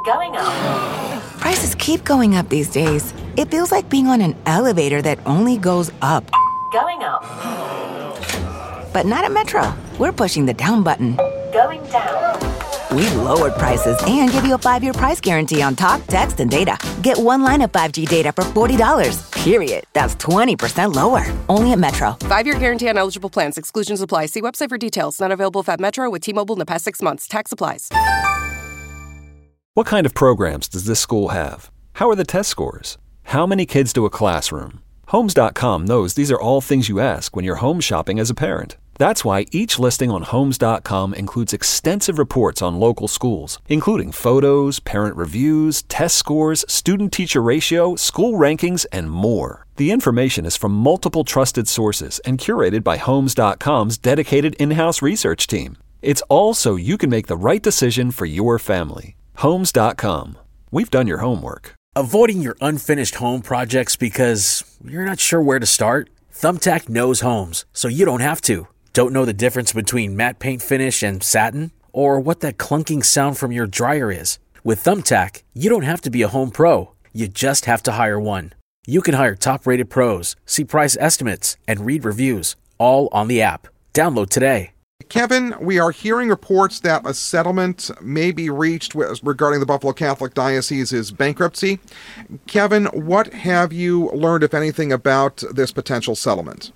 Going up. Prices keep going up these days. It feels like being on an elevator that only goes up. Going up. But not at Metro. We're pushing the down button. Going down. We've lowered prices and give you a 5-year price guarantee on talk, text, and data. Get one line of 5G data for $40, period. That's 20% lower. Only at Metro. 5-year guarantee on eligible plans. Exclusions apply. See website for details. Not available at Metro with T-Mobile in the past 6 months. Tax applies. What kind of programs does this school have? How are the test scores? How many kids do a classroom? Homes.com knows these are all things you ask when you're home shopping as a parent. That's why each listing on Homes.com includes extensive reports on local schools, including photos, parent reviews, test scores, student-teacher ratio, school rankings, and more. The information is from multiple trusted sources and curated by Homes.com's dedicated in-house research team. It's all so you can make the right decision for your family. Homes.com. We've done your homework. Avoiding your unfinished home projects because you're not sure where to start? Thumbtack knows homes, so you don't have to. Don't know the difference between matte paint finish and satin? Or what that clunking sound from your dryer is? With Thumbtack, you don't have to be a home pro. You just have to hire one. You can hire top-rated pros, see price estimates, and read reviews, all on the app. Download today. Kevin, we are hearing reports that a settlement may be reached regarding the Buffalo Catholic Diocese's bankruptcy. Kevin, what have you learned, if anything, about this potential settlement?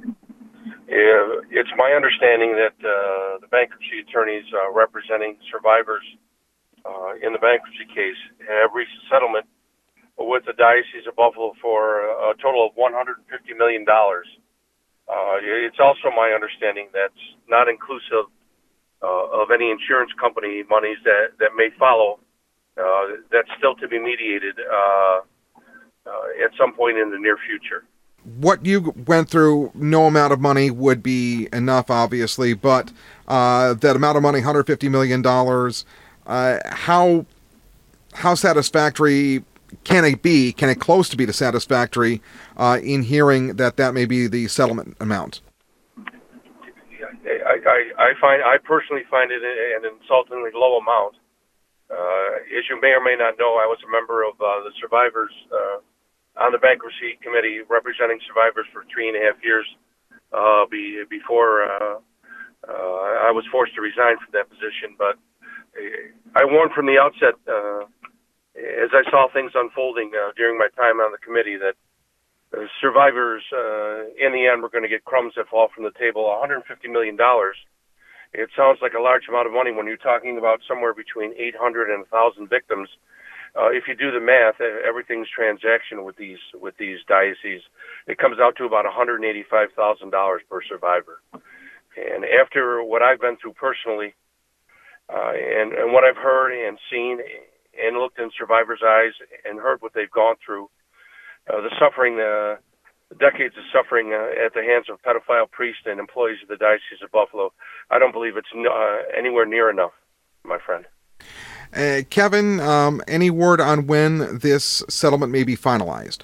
It's my understanding that the bankruptcy attorneys representing survivors in the bankruptcy case have reached a settlement with the Diocese of Buffalo for a total of $150 million. It's also my understanding that's not inclusive of any insurance company monies that may follow. That's still to be mediated at some point in the near future. What you went through, no amount of money would be enough, obviously, but that amount of money, $150 million, how satisfactory can it be? Can it close to be the satisfactory in hearing that may be the settlement amount? I personally find it an insultingly low amount. As you may or may not know, I was a member of the survivors on the bankruptcy committee representing survivors for 3.5 years before I was forced to resign from that position. But I warned from the outset, as I saw things unfolding during my time on the committee, that survivors in the end were going to get crumbs that fall from the table. $150 million. It sounds like a large amount of money when you're talking about somewhere between 800 and 1,000 victims. If you do the math, everything's transaction with these dioceses. It comes out to about $185,000 per survivor. And after what I've been through personally, and what I've heard and seen and looked in survivors' eyes and heard what they've gone through, the suffering, the decades of suffering at the hands of pedophile priests and employees of the Diocese of Buffalo, I don't believe it's anywhere near enough, my friend. Kevin, any word on when this settlement may be finalized?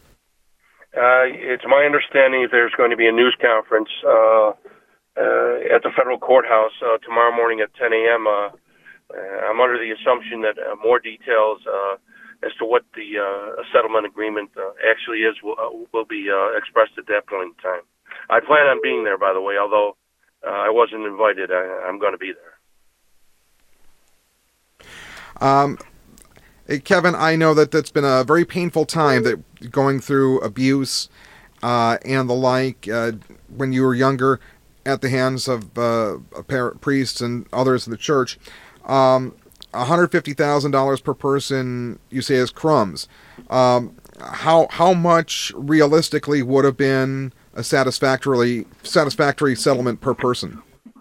It's my understanding that there's going to be a news conference at the federal courthouse tomorrow morning at 10 a.m. I'm under the assumption that more details as to what the settlement agreement actually is will be expressed at that point in time. I plan on being there, by the way, although I wasn't invited. I'm going to be there. Kevin, I know that that's been a very painful time, that going through abuse and the like when you were younger at the hands of priests and others in the church. $150,000 per person, you say, is crumbs. How much realistically would have been a satisfactory settlement per person?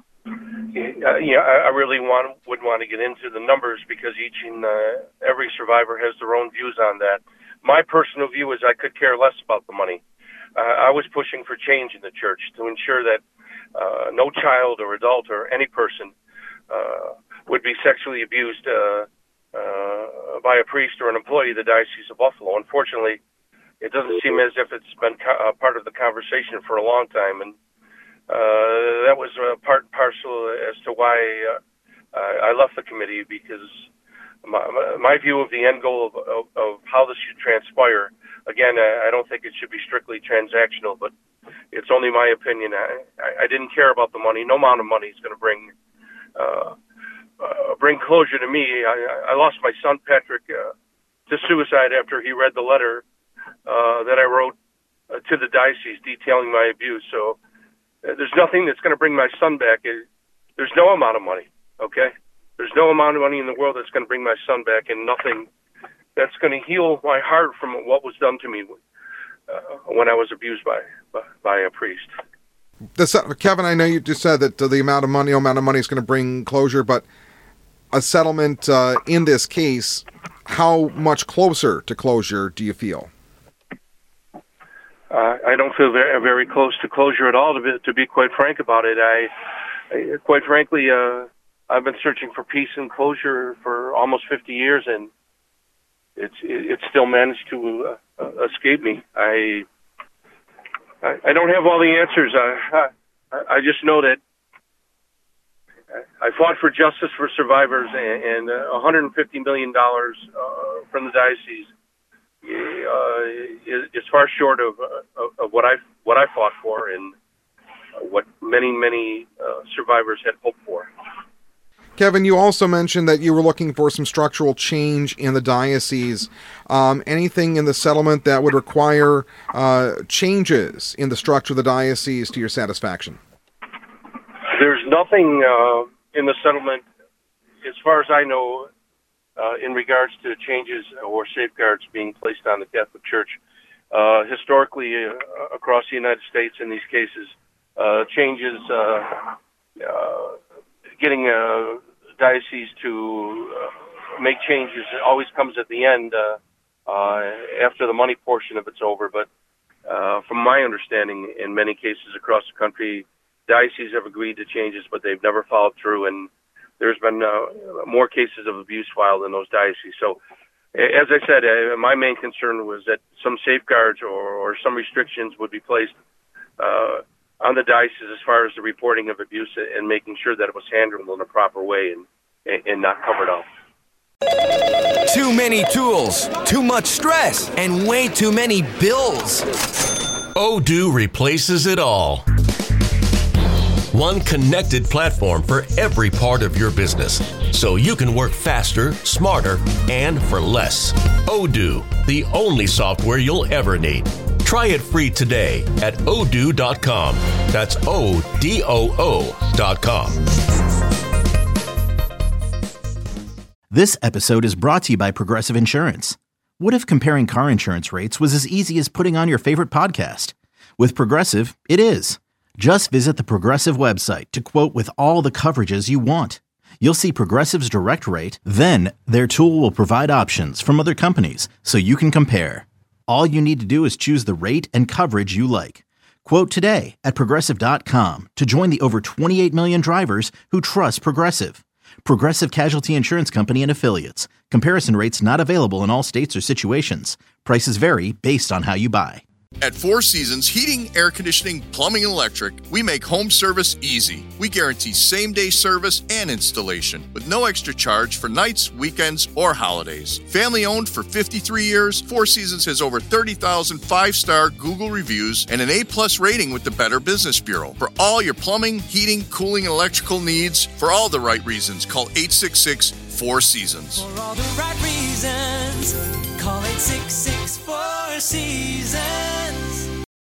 I really wouldn't want to get into the numbers because each and every survivor has their own views on that. My personal view is I could care less about the money. I was pushing for change in the church to ensure that no child or adult or any person would be sexually abused by a priest or an employee of the Diocese of Buffalo. Unfortunately, it doesn't seem as if it's been part of the conversation for a long time, and that was part and parcel as to why I left the committee, because my view of the end goal of how this should transpire. Again, I don't think it should be strictly transactional, but it's only my opinion. I didn't care about the money. No amount of money is going to bring closure to me. I lost my son Patrick to suicide after he read the letter that I wrote to the diocese detailing my abuse. So there's nothing that's going to bring my son back. There's no amount of money, okay? There's no amount of money in the world that's going to bring my son back, and nothing that's going to heal my heart from what was done to me when I was abused by a priest. Kevin, I know you just said that no amount of money is going to bring closure, but a settlement in this case, how much closer to closure do you feel? I don't feel very, very close to closure at all, to be quite frank about it. Quite frankly, I've been searching for peace and closure for almost 50 years, and it's still managed to escape me. I don't have all the answers. I just know that I fought for justice for survivors, and $150 million from the diocese is far short of what I fought for and what many survivors had hoped for. Kevin, you also mentioned that you were looking for some structural change in the diocese. Anything in the settlement that would require changes in the structure of the diocese to your satisfaction? There's nothing in the settlement, as far as I know, in regards to changes or safeguards being placed on the Catholic Church. Historically, across the United States in these cases, changes, getting a diocese to make changes always comes at the end after the money portion of it's over. But from my understanding, in many cases across the country, dioceses have agreed to changes, but they've never followed through, and there's been more cases of abuse filed in those dioceses. So, as I said, my main concern was that some safeguards or some restrictions would be placed on the diocese as far as the reporting of abuse and making sure that it was handled in a proper way and not covered up. Too many tools, too much stress, and way too many bills. Odoo replaces it all. One connected platform for every part of your business, so you can work faster, smarter, and for less. Odoo, the only software you'll ever need. Try it free today at odoo.com. That's ODOO.com. This episode is brought to you by Progressive Insurance. What if comparing car insurance rates was as easy as putting on your favorite podcast? With Progressive, it is. Just visit the Progressive website to quote with all the coverages you want. You'll see Progressive's direct rate, then their tool will provide options from other companies so you can compare. All you need to do is choose the rate and coverage you like. Quote today at Progressive.com to join the over 28 million drivers who trust Progressive. Progressive Casualty Insurance Company and Affiliates. Comparison rates not available in all states or situations. Prices vary based on how you buy. At Four Seasons Heating, Air Conditioning, Plumbing, and Electric, we make home service easy. We guarantee same-day service and installation with no extra charge for nights, weekends, or holidays. Family-owned for 53 years, Four Seasons has over 30,000 five-star Google reviews and an A-plus rating with the Better Business Bureau. For all your plumbing, heating, cooling, and electrical needs, for all the right reasons, call 866-4Seasons. For all the right reasons, call 866-4Seasons.